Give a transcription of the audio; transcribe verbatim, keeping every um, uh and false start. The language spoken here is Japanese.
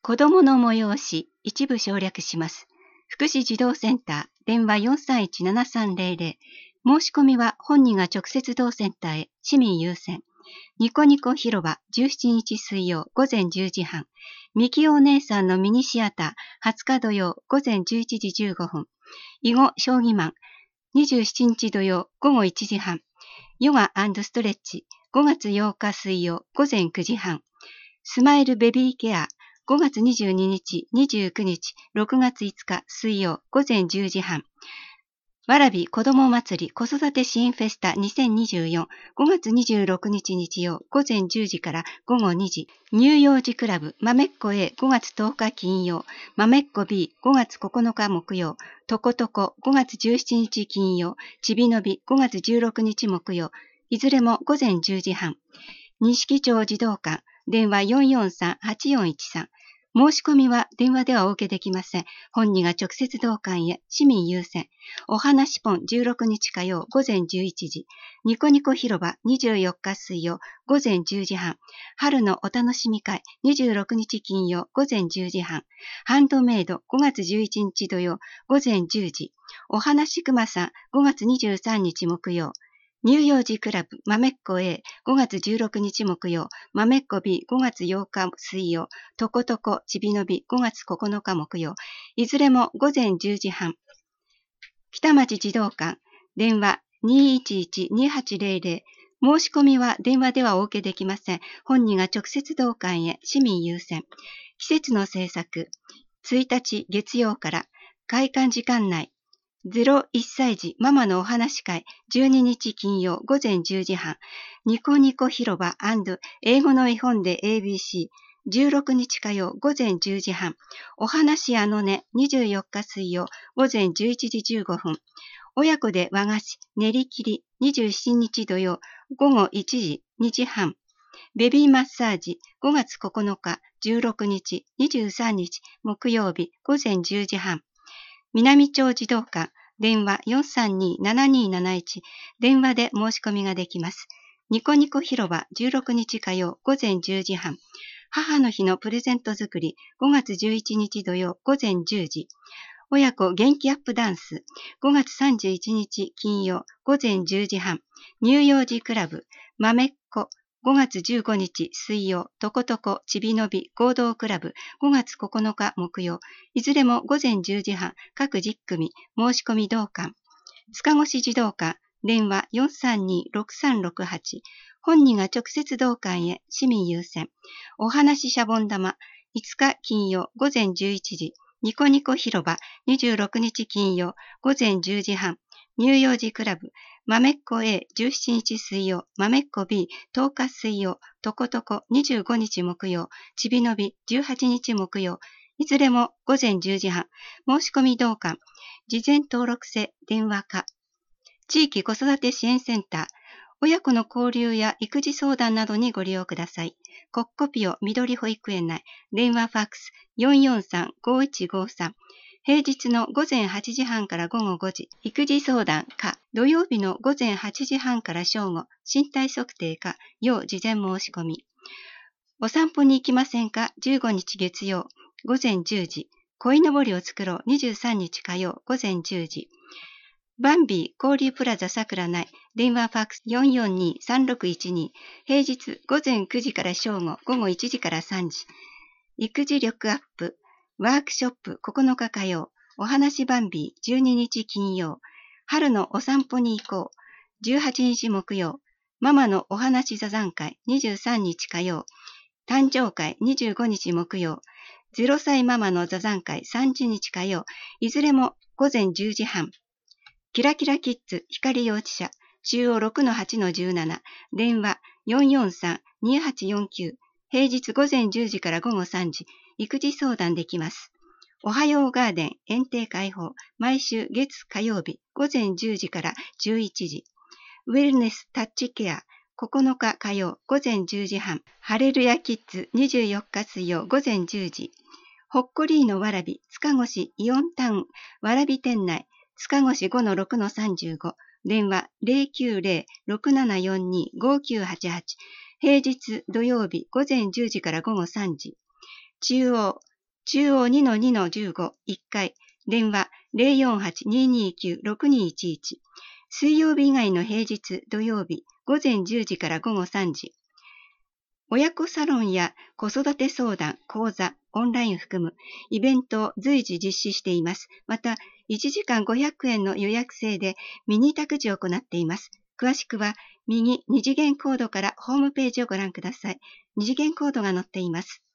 子どもの催し、一部省略します。福祉児童センター、電話 よんさんいちななさんゼロゼロ。申し込みは本人が直接同センターへ、市民優先。ニコニコ広場、じゅうしちにち水曜、午前じゅうじはん。みきお姉さんのミニシアター、はつか土曜、午前じゅういちじじゅうごふん。囲碁将棋マン、にじゅうしちにち土曜、午後いちじはん。ヨガ&ストレッチ、ごがつようか水曜、午前くじはん。スマイルベビーケア、ごがつにじゅうににち、にじゅうくにち、ろくがついつか水曜、午前じゅうじはん。わらび子ども祭り子育て支援フェスタにせんにじゅうよん、ごがつにじゅうろくにち日曜、午前じゅうじから午後にじ。乳幼児クラブ、まめっこ A、ごがつとおか金曜、まめっこ B、ごがつここのか木曜、とことこ、ごがつじゅうしちにち金曜、ちびのび、ごがつじゅうろくにち木曜、いずれも午前じゅうじはん。錦町児童館、電話 よんよんさんはちよんいちさん。申し込みは電話ではお受けできません。本人が直接同館へ、市民優先。お話ポンじゅうろくにち火曜午前じゅういちじ。ニコニコ広場にじゅうよっか水曜午前じゅうじはん。春のお楽しみ会にじゅうろくにち金曜午前じゅうじはん。ハンドメイドごがつじゅういちにち土曜午前じゅうじ。お話くまさんごがつにじゅうさんにち木曜。乳幼児クラブ、まめっこ A、ごがつじゅうろくにち木曜、まめっこ B、ごがつようか水曜、とことこ、ちびのび、ごがつここのか木曜、いずれも午前じゅうじはん。北町児童館、電話 にいちいちにはちゼロゼロ。申し込みは電話ではお受けできません。本人が直接同館へ、市民優先。季節の制作、ついたち月曜から開館時間内、ゼロいっさい児ママのお話会じゅうににち金曜午前じゅうじはん。ニコニコ広場&英語の絵本で エービーシーじゅうろくにち火曜午前じゅうじはん。お話あのねにじゅうよっか水曜午前じゅういちじじゅうごふん。親子で和菓子練り切りにじゅうしちにち土曜午後いちじにじはん。ベビーマッサージごがつここのかじゅうろくにちにじゅうさんにち木曜日午前じゅうじはん。南町児童館、電話 よんさんにななになないち、電話で申し込みができます。ニコニコ広場じゅうろくにち火曜午前じゅうじはん。母の日のプレゼント作りごがつじゅういちにち土曜午前じゅうじ。親子元気アップダンスごがつさんじゅういちにち金曜午前じゅうじはん。乳幼児クラブ、まめっこごがつじゅうごにち水曜、とことこちびのび合同クラブごがつここのか木曜、いずれも午前じゅうじはん、各じゅっくみ、申し込み同館。塚越児童館、電話 よんさんにろくさんろくはち。本人が直接同館へ、市民優先。お話シャボン玉、いつか金曜午前じゅういちじ。ニコニコ広場にじゅうろくにち金曜午前じゅうじはん。乳幼児クラブ、まめっこ A じゅうしちにち水曜、まめっこ B とおか水曜、とことこにじゅうごにち木曜、ちびのびじゅうはちにち木曜、いずれも午前じゅうじはん。申し込み同館。事前登録制電話か。地域子育て支援センター。親子の交流や育児相談などにご利用ください。コッコピオ緑保育園内。電話ファックス よんよんさんごいちごさん。平日のごぜんはちじはんからごごごじ、育児相談か、土曜日のごぜんはちじはんから正午、身体測定か、要事前申し込み。お散歩に行きませんかじゅうごにち月曜、ごぜんじゅうじ、鯉のぼりを作ろうにじゅうさんにち火曜、ごぜんじゅうじ。バンビー交流プラザ桜内、電話ファックス よんよんにさんろくいちに、平日ごぜんくじから正午、ごごいちじからさんじ。育児力アップ。ワークショップここのか火曜、お話バンビーじゅうににち金曜、春のお散歩に行こう、じゅうはちにち木曜、ママのお話座談会にじゅうさんにち火曜、誕生会にじゅうごにち木曜、ゼロさいママの座談会さんじゅうにち火曜、いずれもごぜんじゅうじはん。キラキラキッズ光幼稚舎、中央 ろくのはちのじゅうなな、電話 よんよんさんにはちよんきゅう、平日ごぜんじゅうじからごごさんじ、育児相談できます。おはようガーデン園庭開放、毎週月火曜日ごぜんじゅうじからじゅういちじ。ウェルネスタッチケアここのか火曜ごぜんじゅうじはん。ハレルヤキッズにじゅうよっか水曜ごぜんじゅうじ。ほっこりーのわらび塚越イオンタウンわらび店内塚越 ごのろくのさんじゅうご、電話 ゼロきゅうゼロ ろくななよんに ごきゅうはちはち。平日土曜日ごぜんじゅうじからごごさんじ。中央中央 にのにのじゅうご、いっかい、電話 ゼロよんはち にーにーきゅう ろくにーいちいち。水曜日以外の平日、土曜日、午前じゅうじから午後さんじ。親子サロンや子育て相談、講座、オンライン含むイベントを随時実施しています。また、いちじかんごひゃくえんの予約制でミニ託児を行っています。詳しくは右二次元コードからホームページをご覧ください。二次元コードが載っています。